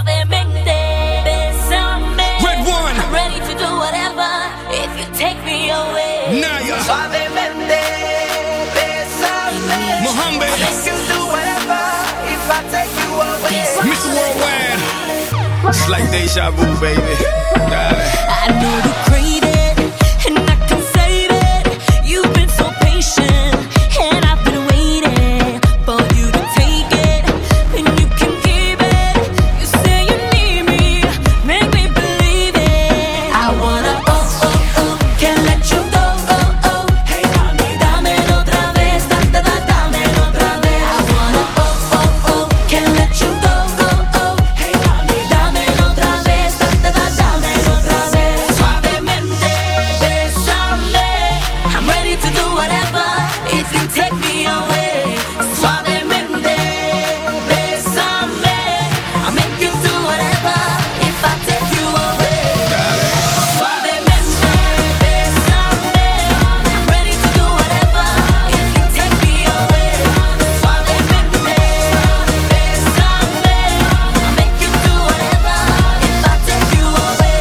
suavemente, bésame. Red One. I'm ready to do whatever if you take me away. Naya. Suavemente, bésame. Mohammed. I can do whatever if I take you away. Mr. Worldwide. It's like deja vu, baby. Dale. I know you crave it, and I can save it. You've been so patient, and I've been waiting for you to take it, and you can keep it. You say you need me, make me believe it. I wanna can't let you go, Hey, dámelo otra vez, dámelo otra vez. I wanna can't let you go, Hey, dámelo otra vez, dámelo otra vez. Suavemente, bésame. I'm ready to do whatever if you take me away. Suavemente, bésame. I'll make you do whatever if I take you away. Suavemente, bésame. I'm ready to do whatever if you take me away. Suavemente, bésame. I'll make you do whatever if I take you away.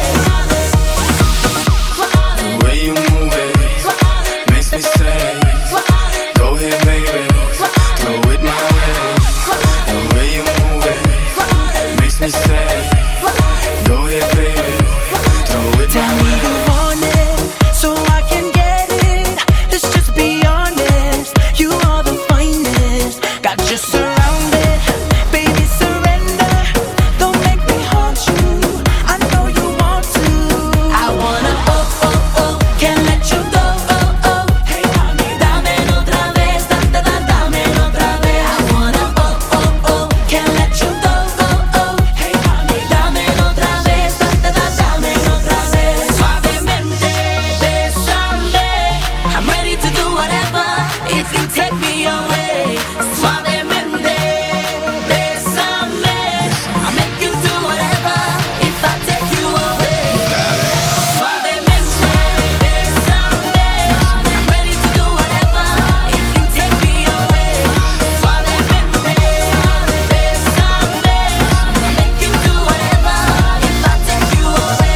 The way you move it makes me say, go ahead, baby, throw it my way. The way you move it makes me say, go ahead, baby, throw it Tell my me way. you want it, so I can get it. Let's just be honest, you are the finest. Got you surrounded, baby surrender. Don't make me haunt you, I know you want to. I wanna can't let you go, Hey, dámelo otra vez, dámelo otra vez. I wanna can't let you go, Hey, dámelo otra vez, dámelo otra vez. Suavemente, bésame. I'm ready to do whatever if you take me away. Suavemente, bésame. I'll make you do whatever if I take you away. Suavemente, bésame. I'm ready to do whatever if you take me away. Suavemente, bésame. I'll make you do whatever if I take you away.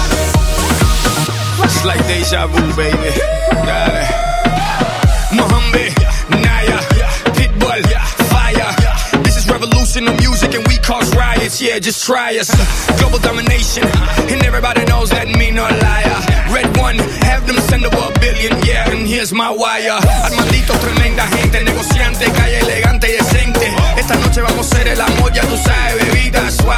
It's like deja vu, baby. Dale. Mohammed, Naya, Pitbull, Fire. This is revolution of music and we cause riots. Yeah, just try us. Global domination, and everybody knows that me no liar. Red One, have them send over $1 billion, yeah, and here's my wire. Armandito, tremenda gente, negociante, calle elegante y decente. Esta noche vamos a hacer el amor, ya tú sabes, bebida, suave.